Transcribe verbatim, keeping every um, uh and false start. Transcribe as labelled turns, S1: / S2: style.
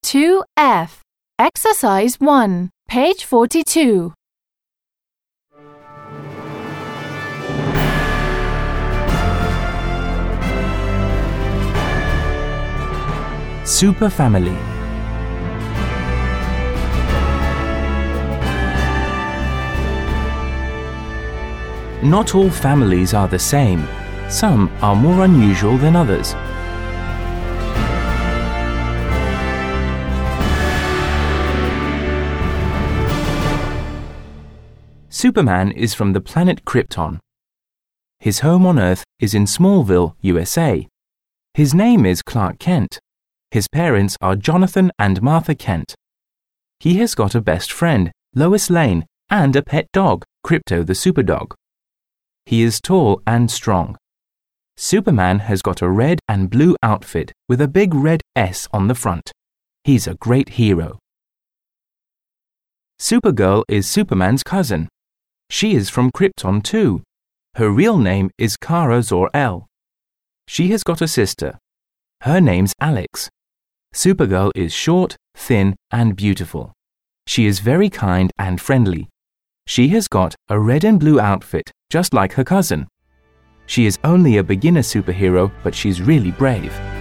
S1: two F. Exercise one, page forty-two.
S2: Superfamily. Not all families are the same. Some are more unusual than others. Superman is from the planet Krypton. His home on Earth is in Smallville, U S A. His name is Clark Kent. His parents are Jonathan and Martha Kent. He has got a best friend, Lois Lane, and a pet dog, Krypto the Superdog. He is tall and strong. Superman has got a red and blue outfit with a big red S on the front. He's a great hero. Supergirl is Superman's cousin. She is from Krypton too. Her real name is Kara Zor-El. She has got a sister. Her name's Alex. Supergirl is short, thin, and beautiful. She is very kind and friendly. She has got a red and blue outfit, just like her cousin. She is only a beginner superhero, but she's really brave.